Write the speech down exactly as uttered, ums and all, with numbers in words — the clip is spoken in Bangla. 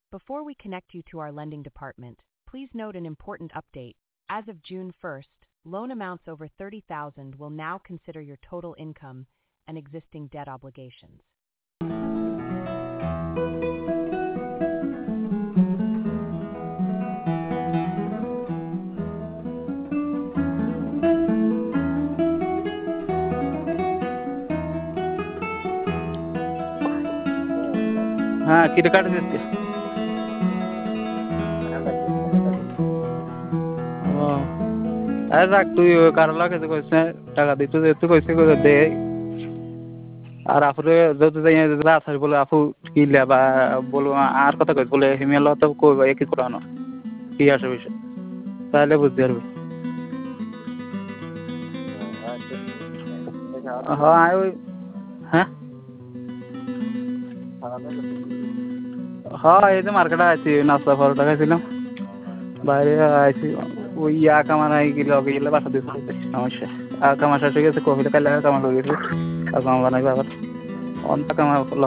Before we connect you to our lending department, please note an important update. As of June first, loan amounts over thirty thousand will now consider your total income and existing debt obligations. হ্যাঁ কিটা কাটে দিচ্ছে ও আরে রাখ তুই কারো লাগে কইস না টাকা দিতে তুই কইছে করে দে আর আপুরে যত যাই আসার বলে আপু কিলা বা বলবো আর কথা কই বলে হিমেল তো কইবা একই করানো কি আসে বিষয় তাহলে বুঝতে পারবি হ্যাঁ ওই হ্যাঁ হ্যাঁ এই তো মার্কেটে আছি নাস্তা পরোটা খাইছিলাম বাইরে আইছি ওই ইয়া কামার গেলে আগে গেলে বাসা দিয়ে সমস্যা আর কামার শেষ হয়ে গেছে কফিটা খাইলে কামার হয়ে গেছে আর কামা বানাইবে আবার অন্য কামার